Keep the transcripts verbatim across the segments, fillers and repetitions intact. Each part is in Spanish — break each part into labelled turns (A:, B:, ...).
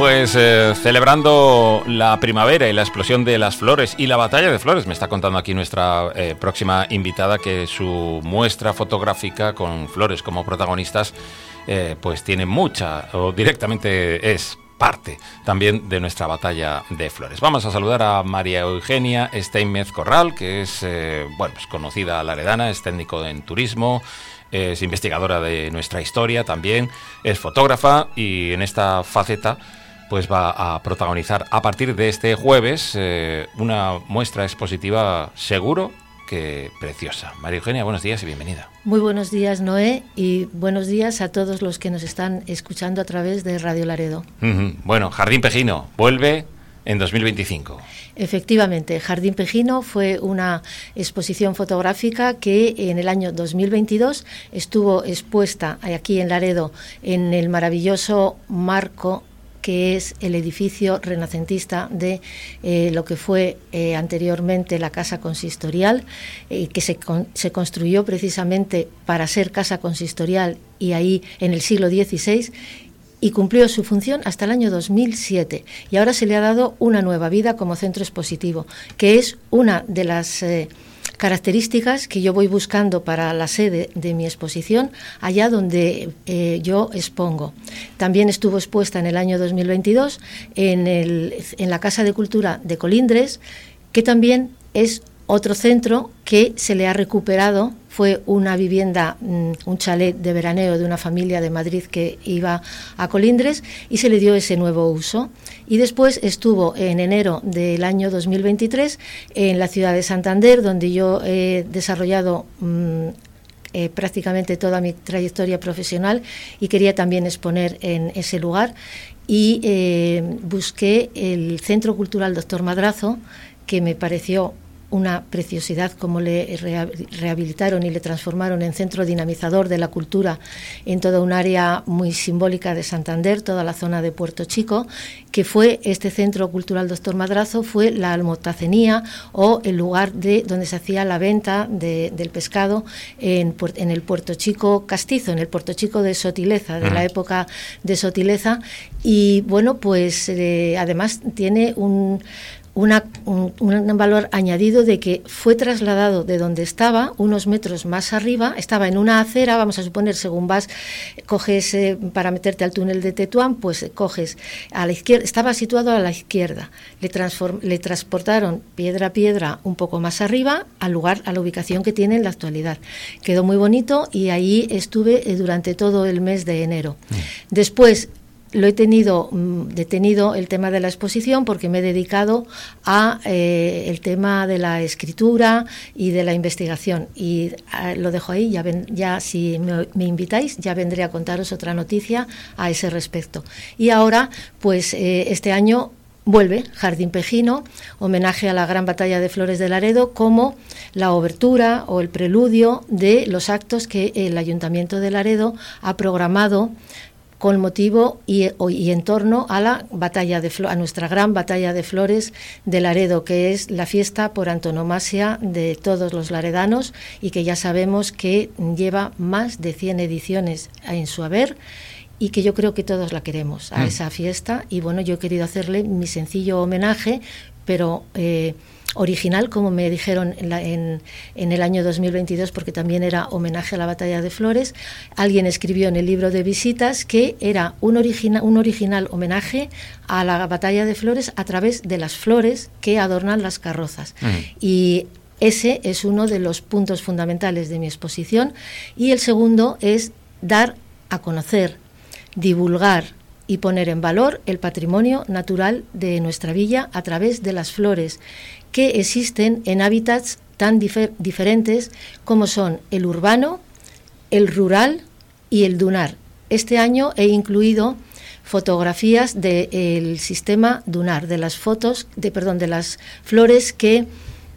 A: Pues eh, celebrando la primavera y la explosión de las flores y la batalla de flores, me está contando aquí nuestra eh, próxima invitada que su muestra fotográfica con flores como protagonistas eh, pues tiene mucha, o directamente es parte también de nuestra batalla de flores. Vamos a saludar a María Eugenia Steinmetz Corral, que es eh, bueno, pues conocida laredana, es técnico en turismo, es investigadora de nuestra historia también, es fotógrafa y en esta faceta pues va a protagonizar a partir de este jueves eh, una muestra expositiva seguro que preciosa. María Eugenia, buenos días y bienvenida.
B: Muy buenos días, Noé, y buenos días a todos los que nos están escuchando a través de Radio Laredo.
A: Uh-huh. Bueno, Jardín Pejino vuelve en dos mil veinticinco.
B: Efectivamente, Jardín Pejino fue una exposición fotográfica que en el año dos mil veintidós estuvo expuesta aquí en Laredo en el maravilloso marco que es el edificio renacentista de eh, lo que fue eh, anteriormente la Casa Consistorial, eh, que se, con, se construyó precisamente para ser Casa Consistorial y ahí en el siglo dieciséis, y cumplió su función hasta el año dos mil siete. Y ahora se le ha dado una nueva vida como centro expositivo, que es una de las Eh, características que yo voy buscando para la sede de mi exposición, allá donde eh, yo expongo. También estuvo expuesta en el año dos mil veintidós en, el, en la Casa de Cultura de Colindres, que también es otro centro que se le ha recuperado. Fue una vivienda, un chalet de veraneo de una familia de Madrid que iba a Colindres y se le dio ese nuevo uso. Y después estuvo en enero del año dos mil veintitrés en la ciudad de Santander, donde yo he desarrollado mmm, eh, prácticamente toda mi trayectoria profesional y quería también exponer en ese lugar. Y eh, busqué el Centro Cultural Doctor Madrazo, que me pareció una preciosidad, como le rehabilitaron y le transformaron en centro dinamizador de la cultura en toda un área muy simbólica de Santander, toda la zona de Puerto Chico, que fue este Centro Cultural Doctor Madrazo, fue la almotacenía o el lugar de donde se hacía la venta de, del pescado en, en el Puerto Chico castizo, en el Puerto Chico de Sotileza, de la época de Sotileza, y bueno, pues eh, además tiene un Una, un, un valor añadido de que fue trasladado de donde estaba, unos metros más arriba, estaba en una acera, vamos a suponer, según vas, coges eh, para meterte al túnel de Tetuán, pues coges a la izquierda, estaba situado a la izquierda, le, transform, le transportaron piedra a piedra un poco más arriba, al lugar, a la ubicación que tiene en la actualidad. Quedó muy bonito y ahí estuve eh, durante todo el mes de enero. Mm. Después, lo he tenido detenido el tema de la exposición porque me he dedicado a eh, el tema de la escritura y de la investigación, y eh, lo dejo ahí. Ya, ven, ya si me, me invitáis ya vendré a contaros otra noticia a ese respecto. Y ahora pues eh, este año vuelve Jardín Pejino, homenaje a la gran batalla de Flores de Laredo, como la obertura o el preludio de los actos que el Ayuntamiento de Laredo ha programado con motivo y, y en torno a la batalla de Flo- a nuestra gran batalla de Flores de Laredo, que es la fiesta por antonomasia de todos los laredanos y que ya sabemos que lleva más de cien ediciones en su haber y que yo creo que todos la queremos a mm. esa fiesta. Y bueno, yo he querido hacerle mi sencillo homenaje, pero eh, original, como me dijeron en, la, en, en el año dos mil veintidós, porque también era homenaje a la batalla de Flores. Alguien escribió en el libro de visitas que era un, origina, un original homenaje a la batalla de Flores a través de las flores que adornan las carrozas. Uh-huh. Y ese es uno de los puntos fundamentales de mi exposición. Y el segundo es dar a conocer, divulgar y poner en valor el patrimonio natural de nuestra villa a través de las flores que existen en hábitats tan difer- diferentes como son el urbano, el rural y el dunar. Este año he incluido fotografías del sistema dunar, de las fotos, de perdón, de las flores que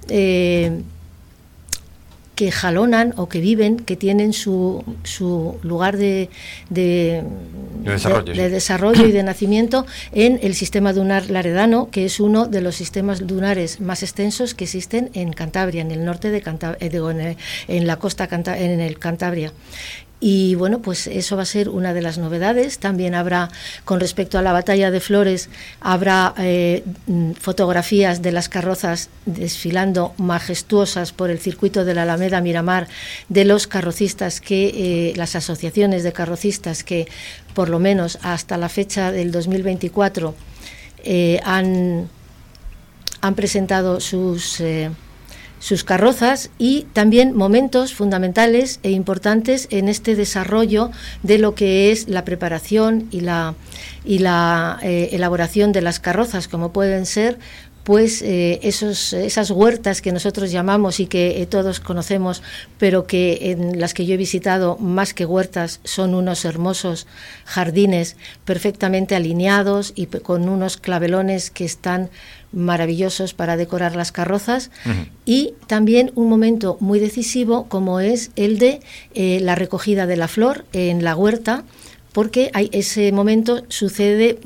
B: eh, que jalonan o que viven, que tienen su, su lugar de, de,
A: de, desarrollo,
B: de,
A: sí.
B: de desarrollo y de nacimiento en el sistema dunar laredano, que es uno de los sistemas dunares más extensos que existen en Cantabria, en el norte de Cantabria, en, el, en la costa Canta, en el Cantabria. Y bueno, pues eso va a ser una de las novedades. También habrá, con respecto a la batalla de Flores, habrá eh, fotografías de las carrozas desfilando majestuosas por el circuito de la Alameda Miramar, de los carrocistas, que eh, las asociaciones de carrocistas que por lo menos hasta la fecha del dos mil veinticuatro eh, han, han presentado sus... Eh, sus carrozas, y también momentos fundamentales e importantes en este desarrollo de lo que es la preparación y la, y la eh, elaboración de las carrozas, como pueden ser pues eh, esos, esas huertas que nosotros llamamos y que eh, todos conocemos, pero que en las que yo he visitado, más que huertas, son unos hermosos jardines perfectamente alineados y con unos clavelones que están maravillosos para decorar las carrozas. Uh-huh. Y también un momento muy decisivo, como es el de eh, la recogida de la flor en la huerta, porque hay, ese momento sucede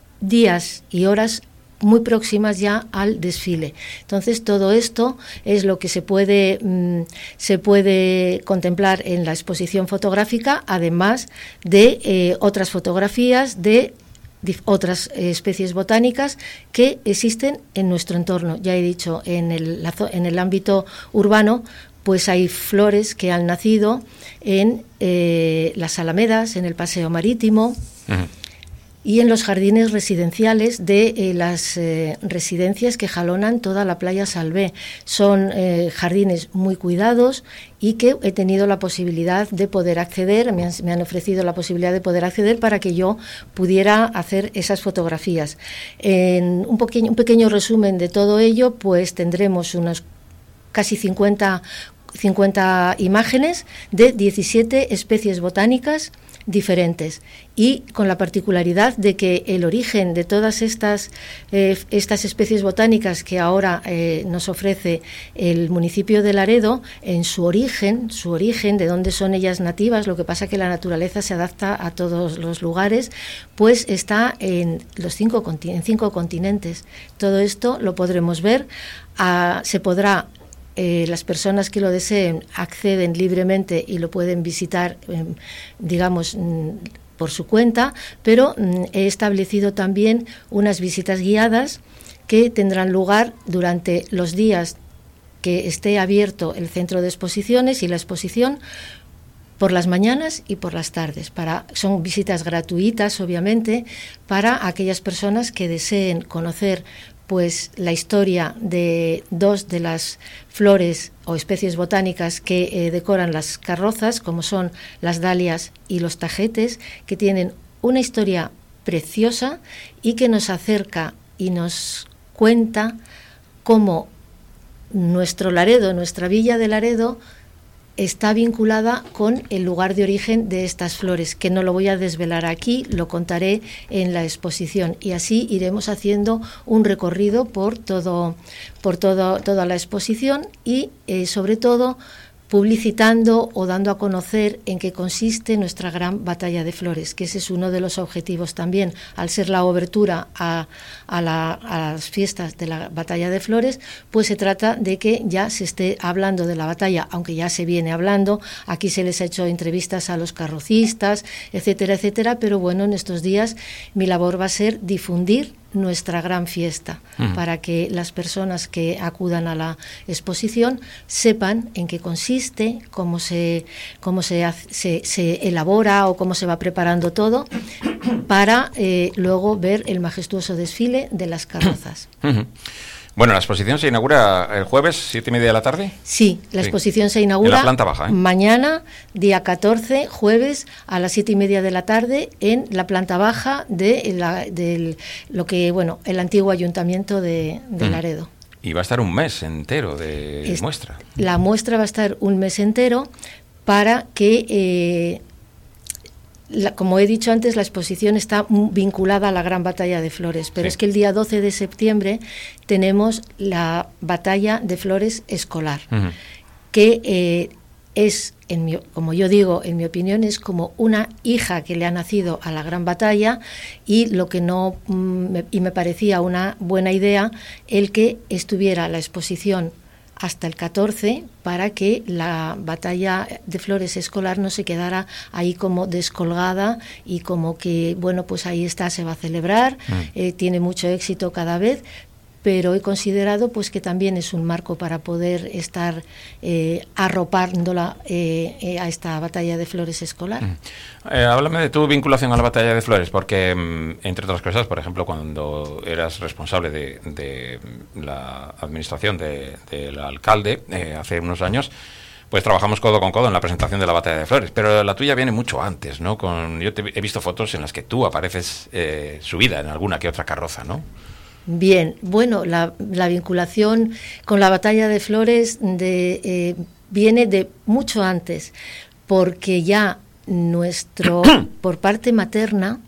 B: días y horas muy próximas ya al desfile. Entonces todo esto es lo que se puede mmm, se puede contemplar en la exposición fotográfica, además de eh, otras fotografías de otras especies botánicas que existen en nuestro entorno. Ya he dicho, en el, en el ámbito urbano, pues hay flores que han nacido en eh, las alamedas, en el paseo marítimo. Uh-huh. Y en los jardines residenciales de eh, las eh, residencias que jalonan toda la playa Salvé. Son eh, jardines muy cuidados y que he tenido la posibilidad de poder acceder, me han, me han ofrecido la posibilidad de poder acceder para que yo pudiera hacer esas fotografías. En un, pequeño, un pequeño resumen de todo ello, pues tendremos unos casi cincuenta, cincuenta imágenes de diecisiete especies botánicas diferentes, y con la particularidad de que el origen de todas estas eh, estas especies botánicas que ahora eh, nos ofrece el municipio de Laredo, en su origen, su origen, de dónde son ellas nativas, lo que pasa que la naturaleza se adapta a todos los lugares, pues está en los cinco, en cinco continentes. Todo esto lo podremos ver, a, se podrá Eh, las personas que lo deseen acceden libremente y lo pueden visitar, eh, digamos, mm, por su cuenta, pero mm, he establecido también unas visitas guiadas que tendrán lugar durante los días que esté abierto el centro de exposiciones y la exposición, por las mañanas y por las tardes. Para, son visitas gratuitas, obviamente, para aquellas personas que deseen conocer pues la historia de dos de las flores o especies botánicas que eh, decoran las carrozas, como son las dalias y los tajetes, que tienen una historia preciosa y que nos acerca y nos cuenta cómo nuestro Laredo, nuestra villa de Laredo, está vinculada con el lugar de origen de estas flores, que no lo voy a desvelar aquí, lo contaré en la exposición, y así iremos haciendo un recorrido por todo, por todo, toda la exposición y eh, sobre todo publicitando o dando a conocer en qué consiste nuestra gran batalla de flores, que ese es uno de los objetivos también, al ser la obertura a, a, la, a las fiestas de la batalla de flores, pues se trata de que ya se esté hablando de la batalla, aunque ya se viene hablando, aquí se les ha hecho entrevistas a los carrocistas, etcétera, etcétera, pero bueno, en estos días mi labor va a ser difundir nuestra gran fiesta, uh-huh. para que las personas que acudan a la exposición sepan en qué consiste, cómo se cómo se, hace, se, se elabora o cómo se va preparando todo, para eh, luego ver el majestuoso desfile de las carrozas. Uh-huh.
A: Bueno, la exposición se inaugura el jueves, siete y media de la tarde.
B: Sí, la sí. exposición se inaugura
A: en la planta baja, ¿eh?
B: Mañana, día catorce, jueves, a las siete y media de la tarde, en la planta baja de la, del, lo que, bueno, el antiguo ayuntamiento de, de mm. Laredo.
A: Y va a estar un mes entero de es, muestra.
B: La muestra va a estar un mes entero para que... Eh, La, como he dicho antes, la exposición está vinculada a la gran batalla de flores, pero sí. es que el día doce de septiembre tenemos la batalla de flores escolar, uh-huh. que eh, es, en mi, como yo digo, en mi opinión, es como una hija que le ha nacido a la gran batalla, y lo que no mm, me, y me parecía una buena idea el que estuviera la exposición hasta el catorce, para que la batalla de Flores escolar no se quedara ahí como descolgada y como que, bueno, pues ahí está, se va a celebrar, mm. eh, tiene mucho éxito cada vez, pero he considerado pues que también es un marco para poder estar eh, arropándola eh, eh, a esta batalla de Flores escolar.
A: Mm. Eh, háblame de tu vinculación a la batalla de Flores, porque mm, entre otras cosas, por ejemplo, cuando eras responsable de, de la administración de, del alcalde eh, hace unos años, pues trabajamos codo con codo en la presentación de la batalla de Flores, pero la tuya viene mucho antes, ¿no? Con, yo te, he visto fotos en las que tú apareces eh, subida en alguna que otra carroza, ¿no?
B: Bien, bueno, la, la vinculación con la batalla de Flores de, eh, viene de mucho antes, porque ya nuestro, por parte materna,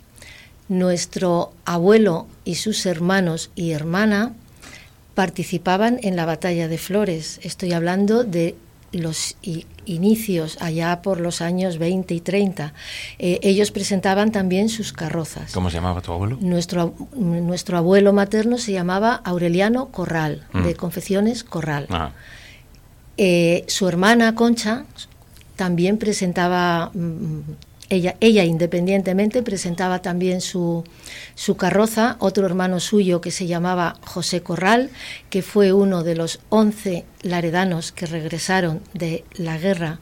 B: nuestro abuelo y sus hermanos y hermana participaban en la batalla de Flores. Estoy hablando de los i- inicios, allá por los años veinte y treinta. Eh, ellos presentaban también sus carrozas.
A: ¿Cómo se llamaba tu abuelo?
B: Nuestro, nuestro abuelo materno se llamaba Aureliano Corral,
A: mm.
B: de Confecciones Corral.
A: Ah.
B: Eh, su hermana Concha también presentaba, mm, ella, ella independientemente presentaba también su, su carroza. Otro hermano suyo que se llamaba José Corral, que fue uno de los once laredanos que regresaron de la guerra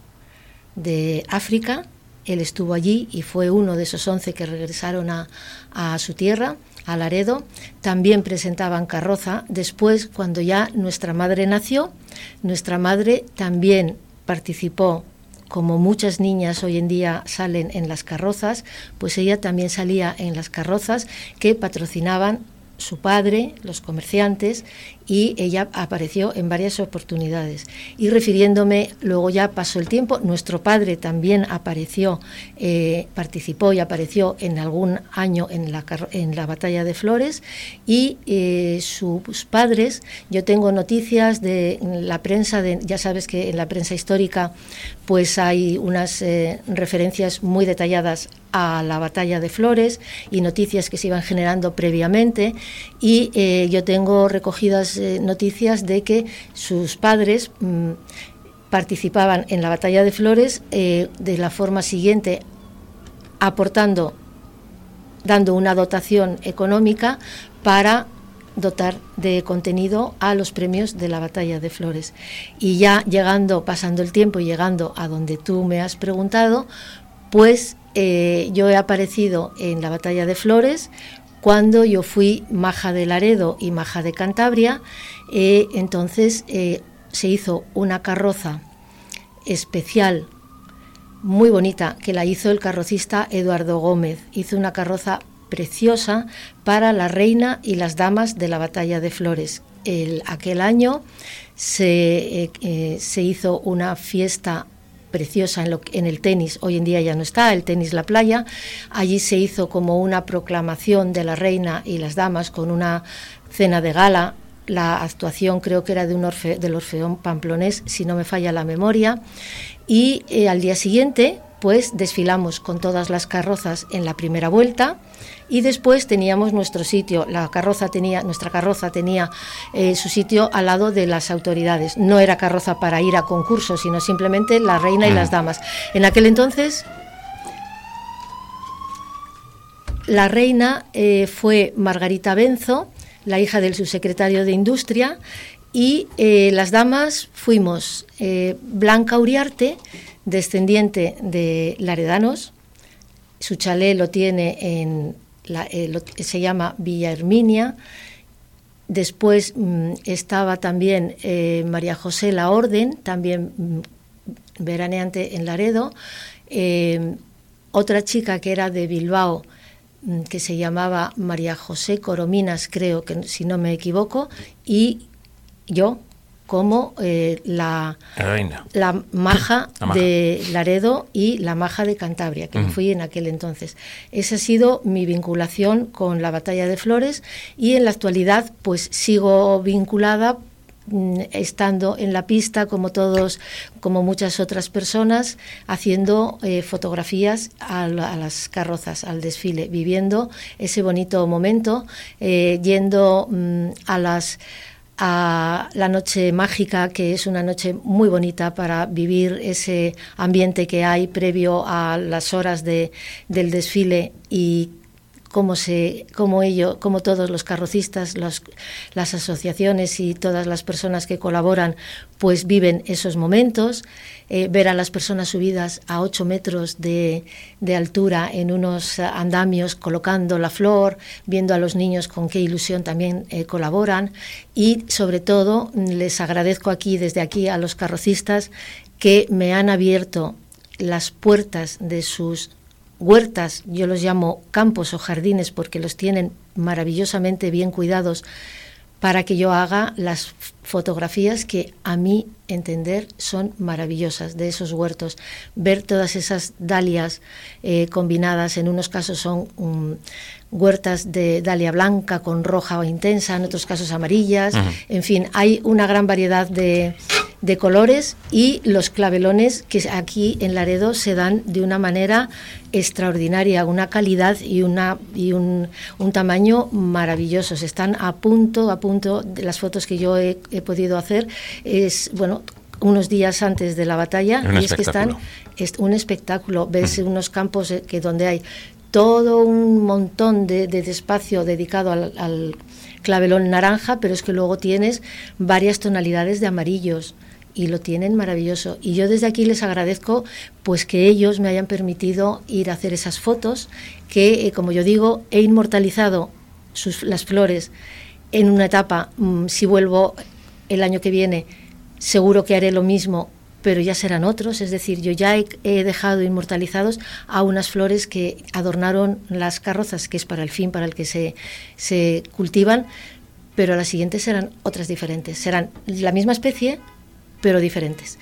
B: de África. Él estuvo allí y fue uno de esos once que regresaron a, a su tierra, a Laredo. También presentaban carroza. Después, cuando ya nuestra madre nació, nuestra madre también participó, como muchas niñas hoy en día salen en las carrozas, pues ella también salía en las carrozas que patrocinaban su padre, los comerciantes, y ella apareció en varias oportunidades. Y refiriéndome, luego ya pasó el tiempo, nuestro padre también apareció, eh, participó y apareció en algún año en la, en la batalla de Flores, y eh, sus padres, yo tengo noticias de la prensa, de, ya sabes que en la prensa histórica pues hay unas eh, referencias muy detalladas a la batalla de Flores y noticias que se iban generando previamente, y eh, yo tengo recogidas eh, noticias de que sus padres mmm, participaban en la batalla de Flores eh, de la forma siguiente, aportando, dando una dotación económica para dotar de contenido a los premios de la batalla de Flores. Y ya llegando, pasando el tiempo y llegando a donde tú me has preguntado, pues eh, yo he aparecido en la batalla de Flores cuando yo fui maja de Laredo y maja de Cantabria. Eh, entonces eh, se hizo una carroza especial, muy bonita, que la hizo el carrocista Eduardo Gómez. Hizo una carroza preciosa para la reina y las damas de la batalla de Flores. El, aquel año se, eh, eh, se hizo una fiesta preciosa en, lo, en el tenis. Hoy en día ya no está, el tenis La Playa. Allí se hizo como una proclamación de la reina y las damas con una cena de gala. La actuación creo que era de un orfe, del Orfeón Pamplonés, si no me falla la memoria. Y eh, al día siguiente pues desfilamos con todas las carrozas en la primera vuelta, y después teníamos nuestro sitio. La carroza tenía, nuestra carroza tenía eh, su sitio al lado de las autoridades. No era carroza para ir a concursos, sino simplemente la reina y las damas. En aquel entonces la reina eh, fue Margarita Benzo, la hija del subsecretario de Industria, y eh, las damas fuimos eh, Blanca Uriarte, descendiente de laredanos. Su chalet lo tiene en la, eh, lo, se llama Villa Herminia. Después mmm, estaba también eh, María José La Orden, también mmm, veraneante en Laredo. Eh, otra chica que era de Bilbao, mmm, que se llamaba María José Corominas, creo que si no me equivoco, y yo como eh, la,
A: Reina.
B: la maja
A: la maja
B: de Laredo y la maja de Cantabria, que uh-huh. fui en aquel entonces. Esa ha sido mi vinculación con la batalla de Flores, y en la actualidad pues sigo vinculada, mm, estando en la pista como todos, como muchas otras personas, haciendo eh, fotografías a, a las carrozas, al desfile, viviendo ese bonito momento, eh, yendo mm, a las a la noche mágica, que es una noche muy bonita para vivir ese ambiente que hay previo a las horas de, del desfile, y cómo se, cómo ello, como todos los carrocistas, los, las asociaciones y todas las personas que colaboran, pues viven esos momentos. Eh, ver a las personas subidas a ocho metros de, de altura en unos andamios colocando la flor, viendo a los niños con qué ilusión también eh, colaboran, y sobre todo les agradezco aquí, desde aquí, a los carrocistas que me han abierto las puertas de sus huertas. Yo los llamo campos o jardines porque los tienen maravillosamente bien cuidados, para que yo haga las fotografías que, a mi entender, son maravillosas de esos huertos. Ver todas esas dalias eh, combinadas, en unos casos son um, huertas de dalia blanca con roja o intensa, en otros casos amarillas. Uh-huh. En fin, hay una gran variedad de, de colores, y los clavelones que aquí en Laredo se dan de una manera extraordinaria, una calidad y una y un, un tamaño maravillosos. Están a punto, a punto de las fotos que yo he, he podido hacer, es bueno, unos días antes de la batalla,
A: un
B: y es que están, es un espectáculo. Ves mm. unos campos que donde hay todo un montón de, de, de espacio dedicado al, al clavelón naranja, pero es que luego tienes varias tonalidades de amarillos, y lo tienen maravilloso. Y yo desde aquí les agradezco pues que ellos me hayan permitido ir a hacer esas fotos, que eh, como yo digo, he inmortalizado sus, las flores en una etapa. Mmm, si vuelvo el año que viene, seguro que haré lo mismo, pero ya serán otros. Es decir, yo ya he, he dejado inmortalizados a unas flores que adornaron las carrozas, que es para el fin para el que se, se cultivan, pero las siguientes serán otras diferentes. Serán la misma especie, pero diferentes.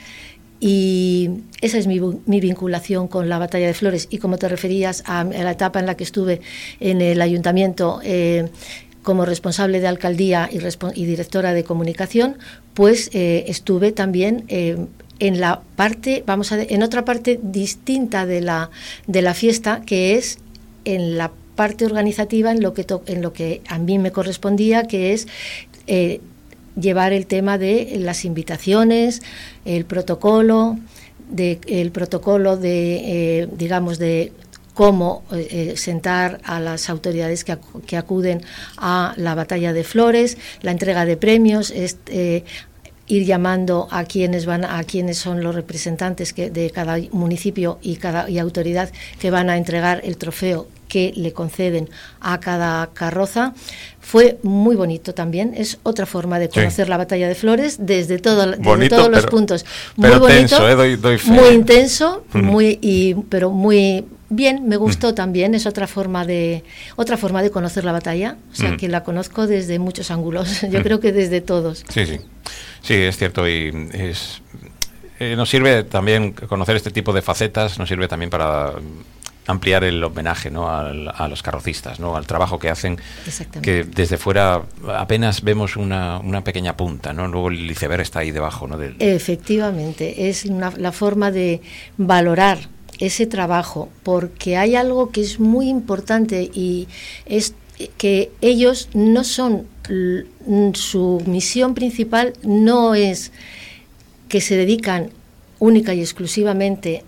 B: Y esa es mi, mi vinculación con la Batalla de Flores. Y como te referías a, a la etapa en la que estuve en el ayuntamiento eh, como responsable de alcaldía y, y directora de comunicación, pues eh, estuve también eh, en la parte, vamos a en otra parte distinta de la de la fiesta, que es en la parte organizativa, en lo que to, en lo que a mí me correspondía, que es eh, llevar el tema de las invitaciones, el protocolo, de, el protocolo de, eh, digamos, de cómo eh, sentar a las autoridades que, acu- que acuden a la Batalla de Flores, la entrega de premios, este, eh, ir llamando a quienes van, a quienes son los representantes que, de cada municipio y cada y autoridad que van a entregar el trofeo que le conceden a cada carroza. Fue muy bonito también, es otra forma de conocer sí. la Batalla de Flores desde, todo, desde bonito, todos los pero, puntos. Muy
A: pero
B: bonito,
A: tenso, eh, doy, doy fe.
B: Muy intenso, mm. muy y pero muy bien, me gustó mm. también. Es otra forma de otra forma de conocer la batalla, o sea mm. que la conozco desde muchos ángulos. Yo mm. creo que desde todos.
A: Sí, sí, sí, es cierto, y es eh, nos sirve también conocer este tipo de facetas, nos sirve también para ampliar el homenaje, ¿no?, a, a los carrocistas, ¿no?, al trabajo que hacen, que desde fuera apenas vemos una, una pequeña punta, ¿no? Luego el iceberg está ahí debajo, ¿no? Del...
B: Efectivamente, es una, la forma de valorar ese trabajo, porque hay algo que es muy importante, y es que ellos no son, su misión principal no es que se dedican única y exclusivamente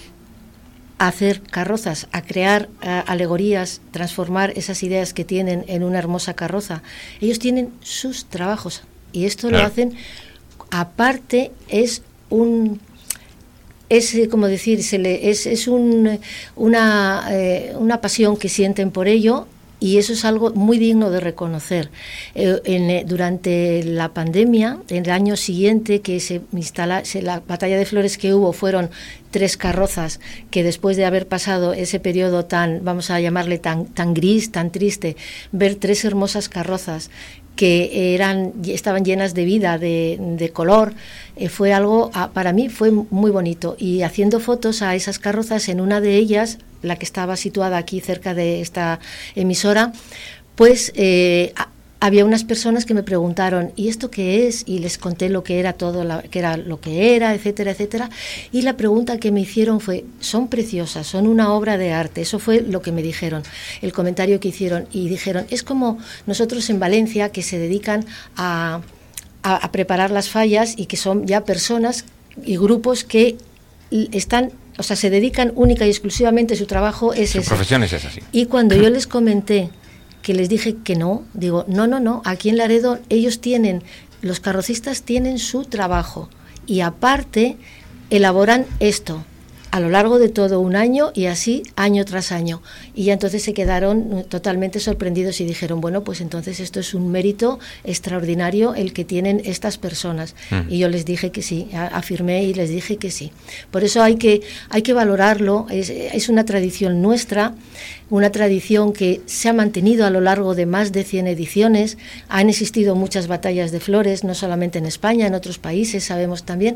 B: a hacer carrozas, a crear uh, alegorías, transformar esas ideas que tienen en una hermosa carroza. Ellos tienen sus trabajos, y esto claro. lo hacen, aparte es un, es como decir, se le, es, es un, una, eh, una pasión que sienten por ello, y eso es algo muy digno de reconocer. Eh, en, durante la pandemia, en el año siguiente que se instala, se, la Batalla de Flores que hubo fueron tres carrozas, que después de haber pasado ese periodo tan, vamos a llamarle tan, tan gris, tan triste, ver tres hermosas carrozas que eran estaban llenas de vida, de, de color, eh, fue algo, a, para mí fue muy bonito. Y haciendo fotos a esas carrozas, en una de ellas, la que estaba situada aquí cerca de esta emisora, pues eh, a, había unas personas que me preguntaron, ¿y esto qué es? Y les conté lo que era todo, la, que era lo que era, etcétera, etcétera. Y la pregunta que me hicieron fue, son preciosas, son una obra de arte. Eso fue lo que me dijeron, el comentario que hicieron. Y dijeron, es como nosotros en Valencia, que se dedican a, a, a preparar las fallas y que son ya personas y grupos que están, o sea, se dedican única y exclusivamente, su trabajo es
A: su
B: ese.
A: Su profesión es esa, sí.
B: Y cuando yo les comenté que les dije que no, digo, no, no, no, aquí en Laredo ellos tienen, los carrocistas tienen su trabajo y aparte elaboran esto a lo largo de todo un año y así año tras año. Y ya entonces se quedaron totalmente sorprendidos y dijeron, bueno, pues entonces esto es un mérito extraordinario el que tienen estas personas. Mm. Y yo les dije que sí, afirmé y les dije que sí. Por eso hay que, hay que valorarlo, es, es una tradición nuestra, una tradición que se ha mantenido a lo largo de más de cien ediciones. Han existido muchas batallas de flores, no solamente en España, en otros países sabemos también,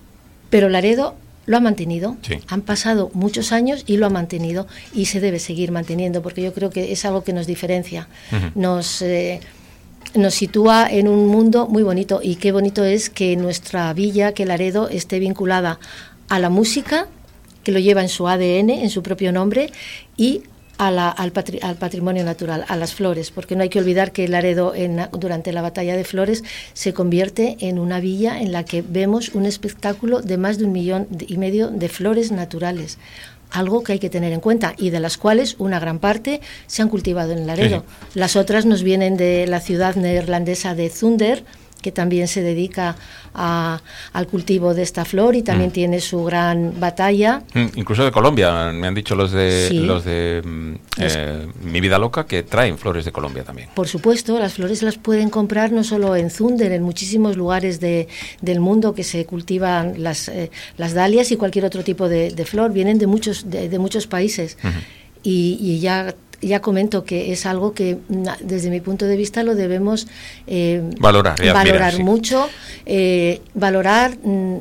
B: pero Laredo lo ha mantenido, sí. Han pasado muchos años y lo ha mantenido y se debe seguir manteniendo porque yo creo que es algo que nos diferencia, uh-huh. nos, eh, nos sitúa en un mundo muy bonito y qué bonito es que nuestra villa, que Laredo, esté vinculada a la música, que lo lleva en su A D N, en su propio nombre, y A la, al, patri, al patrimonio natural, a las flores, porque no hay que olvidar que Laredo en, durante la batalla de flores se convierte en una villa en la que vemos un espectáculo de más de un millón y medio de flores naturales, algo que hay que tener en cuenta y de las cuales una gran parte se han cultivado en Laredo. Sí. Las otras nos vienen de la ciudad neerlandesa de Zundert, que también se dedica a, al cultivo de esta flor y también mm. tiene su gran batalla. Mm,
A: incluso de Colombia, me han dicho los de sí. los de eh, Mi Vida Loca, que traen flores de Colombia también.
B: Por supuesto, las flores las pueden comprar no solo en Zundert, en muchísimos lugares de, del mundo que se cultivan las, eh, las dalias y cualquier otro tipo de, de flor, vienen de muchos, de, de muchos países. Uh-huh. y, y ya... Ya comento que es algo que desde mi punto de vista lo debemos eh,
A: valorar,
B: valorar
A: admirar, sí.
B: mucho, eh, valorar mm,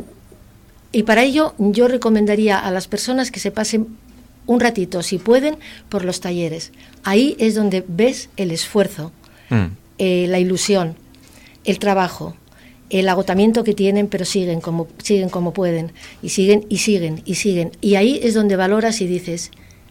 B: y para ello yo recomendaría a las personas que se pasen un ratito, si pueden, por los talleres. Ahí es donde ves el esfuerzo, mm. eh, la ilusión, el trabajo, el agotamiento que tienen, pero siguen como, siguen como pueden y siguen y siguen y siguen. Y ahí es donde valoras y dices,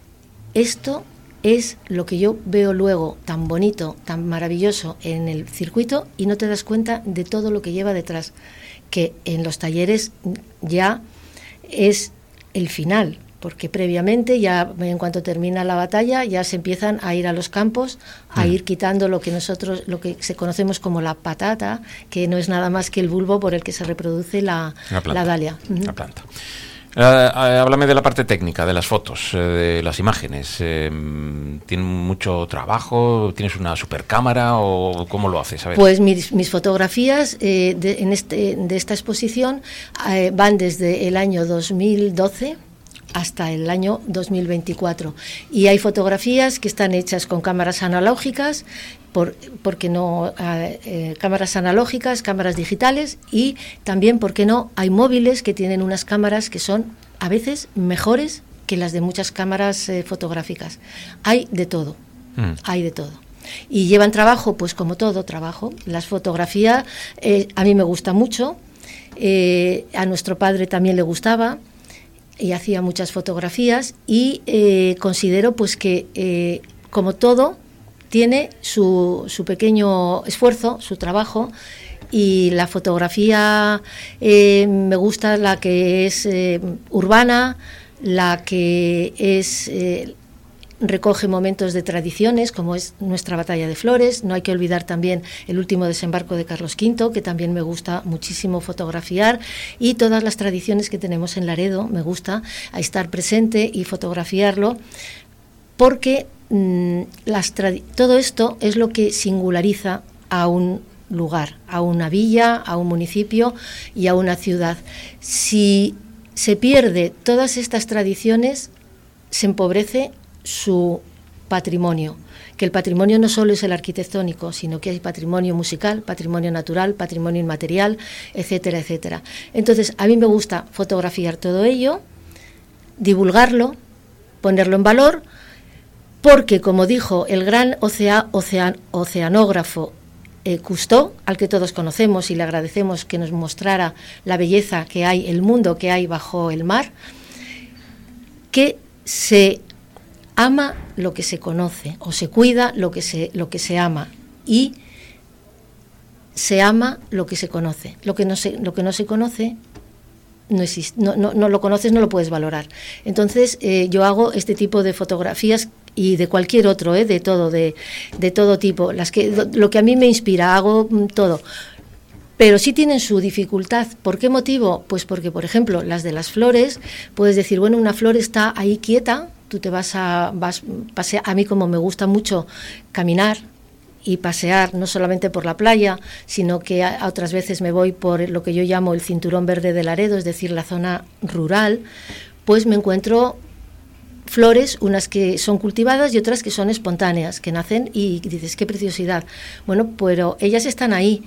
B: esto es lo que yo veo luego tan bonito, tan maravilloso en el circuito y no te das cuenta de todo lo que lleva detrás, que en los talleres ya es el final, porque previamente ya en cuanto termina la batalla ya se empiezan a ir a los campos, a mm. ir quitando lo que nosotros, lo que se conocemos como la patata, que no es nada más que el bulbo por el que se reproduce la, la, la dalia.
A: La planta. Uh, uh, háblame de la parte técnica, de las fotos, uh, de las imágenes. Uh, ¿Tiene mucho trabajo? ¿Tienes una super cámara o cómo lo haces? A ver.
B: Pues mis, mis fotografías eh, de, en este, de esta exposición eh, van desde el año dos mil doce hasta el año dos mil veinticuatro. Y hay fotografías que están hechas con cámaras analógicas, por, porque no, eh, eh, cámaras analógicas, cámaras digitales, y también, ¿por qué no?, hay móviles que tienen unas cámaras que son a veces mejores que las de muchas cámaras eh, fotográficas. Hay de todo, mm. hay de todo. Y llevan trabajo, pues como todo, trabajo. Las fotografías eh, a mí me gusta mucho, eh, a nuestro padre también le gustaba, y hacía muchas fotografías y eh, considero pues que eh, como todo tiene su, su pequeño esfuerzo, su trabajo, y la fotografía eh, me gusta la que es eh, urbana, la que es eh, recoge momentos de tradiciones, como es nuestra batalla de flores. No hay que olvidar también el último desembarco de Carlos quinto, que también me gusta muchísimo fotografiar, y todas las tradiciones que tenemos en Laredo, me gusta estar presente y fotografiarlo, porque mmm, las tradi- todo esto es lo que singulariza a un lugar, a una villa, a un municipio y a una ciudad. Si se pierde todas estas tradiciones, se empobrece su patrimonio, que el patrimonio no solo es el arquitectónico, sino que hay patrimonio musical, patrimonio natural, patrimonio inmaterial, etcétera, etcétera. Entonces, a mí me gusta fotografiar todo ello, divulgarlo, ponerlo en valor, porque, como dijo el gran ocea, ocean, oceanógrafo eh, Cousteau, al que todos conocemos y le agradecemos que nos mostrara la belleza que hay, el mundo que hay bajo el mar, que se ama lo que se conoce, o se cuida lo que se, lo que se ama, y se ama lo que se conoce. Lo que no se, lo que no se conoce no existe, no, no, no lo conoces, no lo puedes valorar. Entonces eh, yo hago este tipo de fotografías y de cualquier otro, eh, de todo, de, de todo tipo. Las que, lo, lo que a mí me inspira, hago todo. Pero sí tienen su dificultad. ¿Por qué motivo? Pues porque, por ejemplo, las de las flores, puedes decir, bueno, una flor está ahí quieta, tú te vas a... Vas, pasea, a mí como me gusta mucho caminar y pasear, no solamente por la playa, sino que a, a otras veces me voy por lo que yo llamo el cinturón verde de Laredo, es decir, la zona rural, pues me encuentro flores, unas que son cultivadas y otras que son espontáneas, que nacen y dices, qué preciosidad. Bueno, pero ellas están ahí,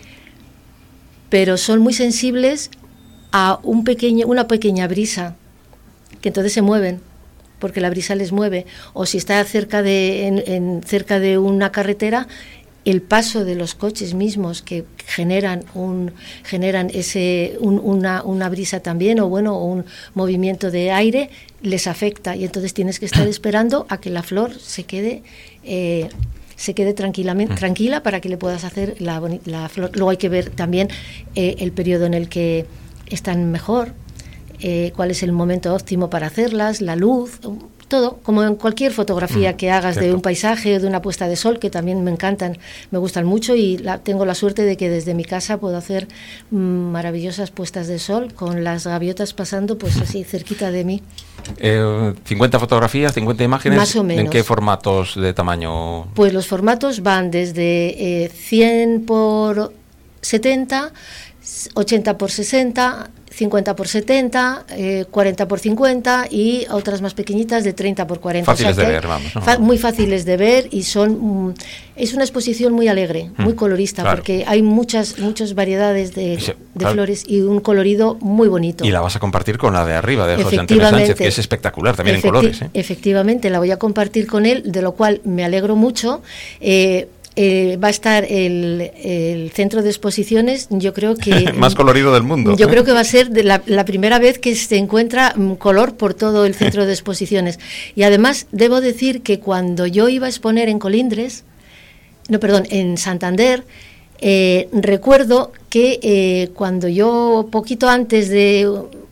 B: pero son muy sensibles a un pequeño, una pequeña brisa, que entonces se mueven, porque la brisa les mueve. O si está cerca de, en, en, cerca de una carretera, el paso de los coches mismos que generan un generan ese un, una, una brisa también, o bueno, o un movimiento de aire, les afecta, y entonces tienes que estar esperando a que la flor se quede eh, se quede tranquilamente tranquila para que le puedas hacer la, la flor. Luego hay que ver también eh, el periodo en el que están mejor, eh, cuál es el momento óptimo para hacerlas, la luz, todo, como en cualquier fotografía que hagas, cierto, de un paisaje o de una puesta de sol, que también me encantan, me gustan mucho, y la, tengo la suerte de que desde mi casa puedo hacer mmm, maravillosas puestas de sol con las gaviotas pasando pues así cerquita de mí.
A: Eh, ¿cincuenta fotografías, cincuenta imágenes?
B: Más o menos.
A: ¿En qué formatos de tamaño?
B: Pues los formatos van desde eh, cien por setenta, ochenta por sesenta, cincuenta por setenta, eh, cuarenta por cincuenta y otras más pequeñitas de treinta por cuarenta.
A: Fáciles, o sea, de ver, vamos. ¿No? Fa-
B: muy fáciles de ver, y son mm, es una exposición muy alegre, muy mm, colorista, claro, porque hay muchas muchas variedades de, sí, de claro. flores y un colorido muy bonito.
A: Y la vas a compartir con la de arriba, de José Antonio Sánchez, que es espectacular también Efecti- en colores. ¿eh?
B: Efectivamente, la voy a compartir con él, de lo cual me alegro mucho. Eh, Eh, va a estar el, el centro de exposiciones, yo creo que...
A: más colorido del mundo.
B: Yo creo que va a ser de la, la primera vez que se encuentra um, color por todo el centro de exposiciones. Y además, debo decir que cuando yo iba a exponer en Colindres, no, perdón, en Santander, eh, recuerdo que eh, cuando yo, poquito antes de...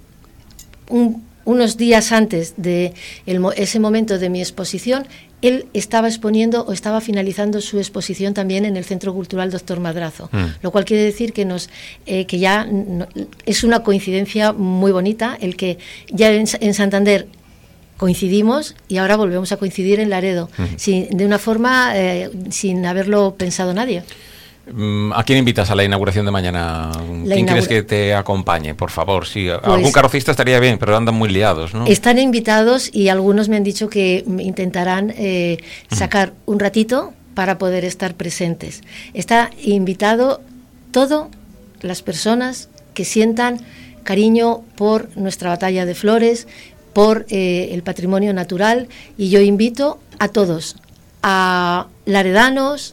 B: Un, unos días antes de el, ese momento de mi exposición, él estaba exponiendo o estaba finalizando su exposición también en el Centro Cultural Doctor Madrazo, mm. lo cual quiere decir que nos eh, que ya no, es una coincidencia muy bonita el que ya en, en Santander coincidimos y ahora volvemos a coincidir en Laredo, mm. sin, de una forma eh, sin haberlo pensado nadie.
A: ¿A quién invitas a la inauguración de mañana? La ¿Quién inaugura... quieres que te acompañe, por favor? Sí, pues, algún carrocista estaría bien, pero andan muy liados, ¿no?
B: Están invitados y algunos me han dicho que intentarán eh, sacar uh-huh. un ratito para poder estar presentes. Está invitado todas las personas que sientan cariño por nuestra batalla de flores, por eh, el patrimonio natural, y yo invito a todos, a laredanos,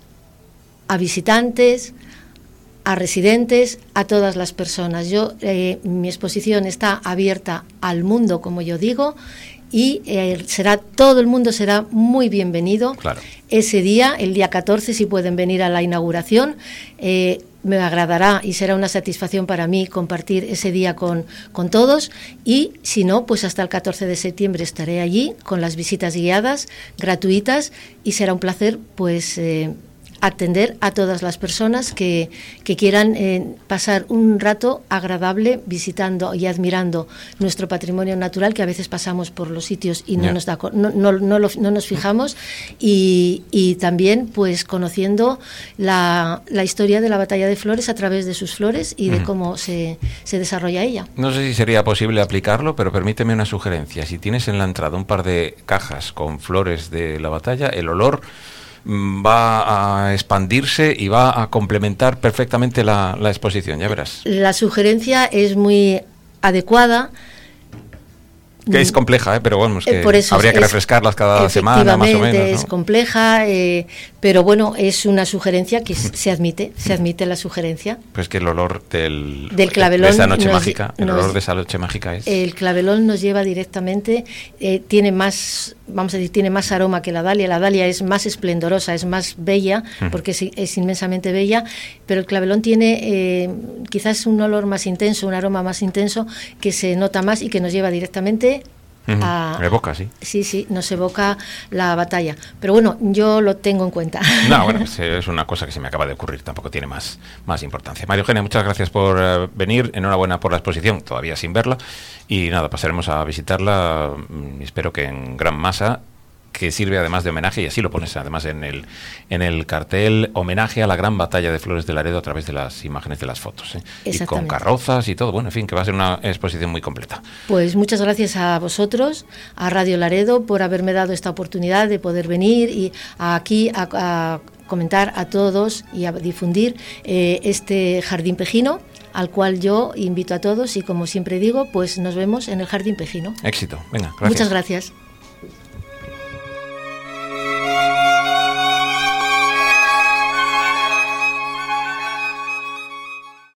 B: a visitantes, a residentes, a todas las personas. Yo eh, mi exposición está abierta al mundo, como yo digo, y eh, será todo el mundo será muy bienvenido.
A: Claro.
B: Ese día, el día catorce, si pueden venir a la inauguración, eh, me agradará y será una satisfacción para mí compartir ese día con, con todos, y si no, pues hasta el catorce de septiembre estaré allí con las visitas guiadas, gratuitas, y será un placer pues eh, atender a todas las personas que, que quieran eh, pasar un rato agradable visitando y admirando nuestro patrimonio natural, que a veces pasamos por los sitios y no yeah. nos da no, no, no, lo, no nos fijamos, y, y también pues conociendo la, la historia de la batalla de flores a través de sus flores y de mm. cómo se, se desarrolla ella.
A: No sé si sería posible aplicarlo, pero permíteme una sugerencia. Si tienes en la entrada un par de cajas con flores de la batalla, el olor va a expandirse y va a complementar perfectamente la, la exposición, ya verás.
B: La sugerencia es muy adecuada.
A: Que es compleja, ¿eh? Pero bueno, es que
B: por eso
A: habría que
B: es,
A: refrescarlas cada semana, más o menos, ¿no?
B: Es compleja, eh, pero bueno, es una sugerencia que se admite, se admite la sugerencia.
A: Pues que el olor del,
B: del clavelón
A: de esa noche
B: nos,
A: mágica, el
B: nos,
A: olor de esa noche mágica es...
B: El clavelón nos lleva directamente, eh, tiene más, vamos a decir, tiene más aroma que la dalia. La dalia es más esplendorosa, es más bella, uh-huh. porque es, es inmensamente bella, pero el clavelón tiene eh, quizás un olor más intenso, un aroma más intenso, que se nota más y que nos lleva directamente
A: uh-huh.
B: a...
A: evoca, sí.
B: Sí, sí, nos evoca la batalla. Pero bueno, yo lo tengo en cuenta.
A: No, bueno, es una cosa que se me acaba de ocurrir, tampoco tiene más, más importancia. María Eugenia, muchas gracias por uh, venir, enhorabuena por la exposición, todavía sin verla, y nada, pasaremos a visitarla, espero que en gran masa, que sirve además de homenaje, y así lo pones además en el en el cartel, homenaje a la gran batalla de Flores de Laredo a través de las imágenes de las fotos, ¿eh? Y con carrozas y todo, bueno, en fin, que va a ser una exposición muy completa.
B: Pues muchas gracias a vosotros, a Radio Laredo, por haberme dado esta oportunidad de poder venir y aquí a, a comentar a todos y a difundir eh, este Jardín Pejino, al cual yo invito a todos y, como siempre digo, pues nos vemos en el Jardín Pejino.
A: Éxito, venga, gracias.
B: Muchas gracias.